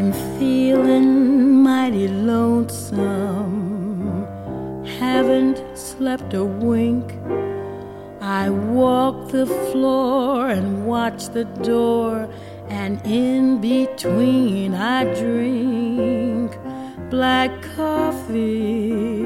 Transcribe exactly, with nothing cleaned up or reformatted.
I'm feeling mighty lonesome, haven't slept a wink. I walk the floor and watch the door, and in between I drink black coffee